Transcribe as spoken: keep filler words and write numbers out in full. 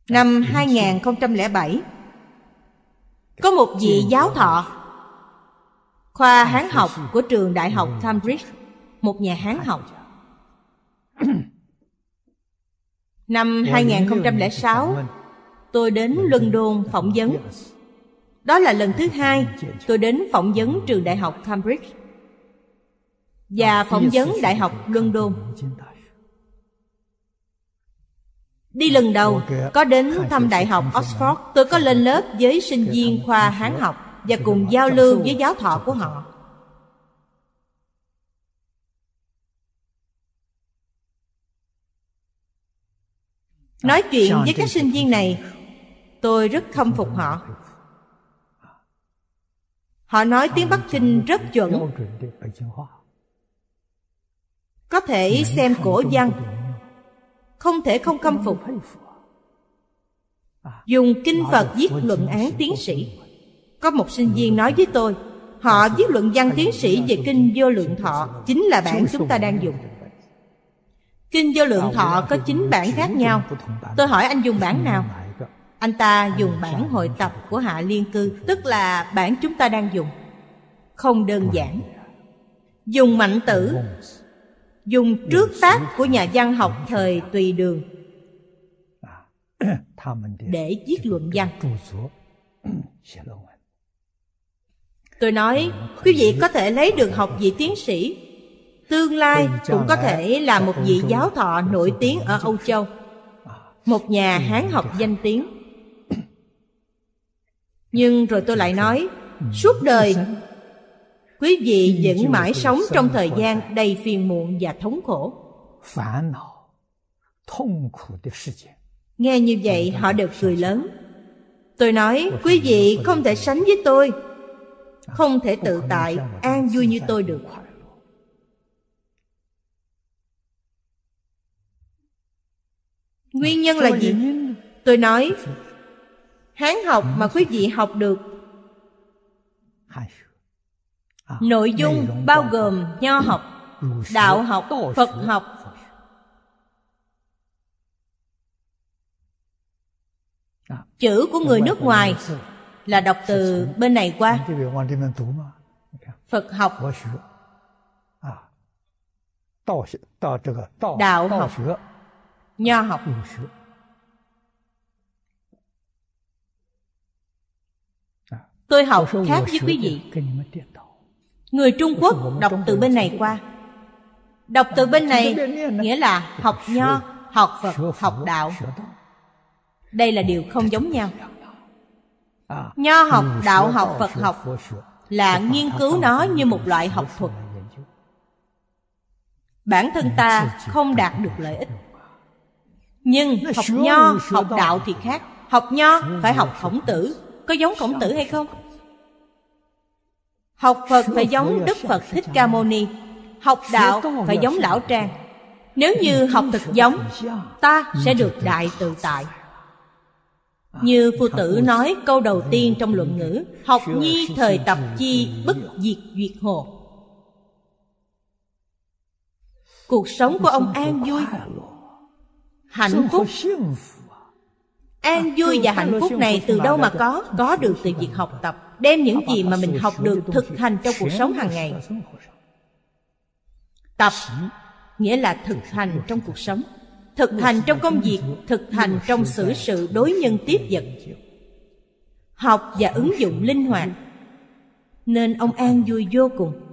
Năm hai nghìn không trăm lẻ bảy, có một vị giáo thọ khoa Hán học của trường đại học Cambridge, một nhà Hán học. Năm hai nghìn không trăm lẻ sáu, tôi đến London phỏng vấn. Đó là lần thứ hai tôi đến phỏng vấn trường đại học Cambridge và phỏng vấn đại học London. Đi lần đầu có đến thăm đại học Oxford. Tôi có lên lớp với sinh viên khoa Hán học và cùng giao lưu với giáo thọ của họ. Nói chuyện với các sinh viên này, tôi rất khâm phục họ. Họ nói tiếng Bắc Kinh rất chuẩn, có thể xem cổ văn, không thể không khâm phục. Dùng kinh Phật viết luận án tiến sĩ. Có một sinh viên nói với tôi, họ viết luận văn tiến sĩ về kinh Vô Lượng Thọ, chính là bản chúng ta đang dùng. Kinh Vô Lượng Thọ có chín bản khác nhau. Tôi hỏi anh dùng bản nào? Anh ta dùng bản hội tập của Hạ Liên Cư, tức là bản chúng ta đang dùng. Không đơn giản. Dùng Mạnh Tử, dùng trước tác của nhà văn học thời Tùy Đường để viết luận văn. Tôi nói, quý vị có thể lấy được học vị tiến sĩ, tương lai cũng có thể là một vị giáo thọ nổi tiếng ở Âu Châu, một nhà Hán học danh tiếng. Nhưng rồi tôi lại nói, suốt đời quý vị vẫn mãi sống trong thời gian đầy phiền muộn và thống khổ. Nghe như vậy họ đều cười lớn. Tôi nói, quý vị không thể sánh với tôi, không thể tự tại, an vui như tôi được. Nguyên nhân là gì? Tôi nói, Hán học mà quý vị học được, nội dung bao gồm Nho học, Đạo học, Phật học. Chữ của người nước ngoài là đọc từ bên này qua. Phật học, Đạo học, Nho học. Tôi học khác với quý vị. Người Trung Quốc đọc từ bên này qua. Đọc từ bên này nghĩa là học Nho, học Phật, học Đạo. Đây là điều không giống nhau. Nho học, Đạo học, Phật học là nghiên cứu nó như một loại học thuật. Bản thân ta không đạt được lợi ích. Nhưng học Nho, học Đạo thì khác. Học Nho phải học Khổng Tử. Có giống Khổng Tử hay không? Học Phật phải giống Đức Phật Thích Ca Mâu Ni. Học Đạo phải giống Lão Trang. Nếu như học thực giống, ta sẽ được đại tự tại. Như Phu Tử nói câu đầu tiên trong luận ngữ, học nhi thời tập chi, bất diệt duyệt hồ. Cuộc sống của ông an vui, hạnh phúc. An vui và hạnh phúc này từ đâu mà có? Có được từ việc học tập. Đem những gì mà mình học được thực hành trong cuộc sống hàng ngày. Tập nghĩa là thực hành trong cuộc sống, thực hành trong công việc, thực hành trong xử sự đối nhân tiếp vật. Học và ứng dụng linh hoạt, nên ông an vui vô cùng.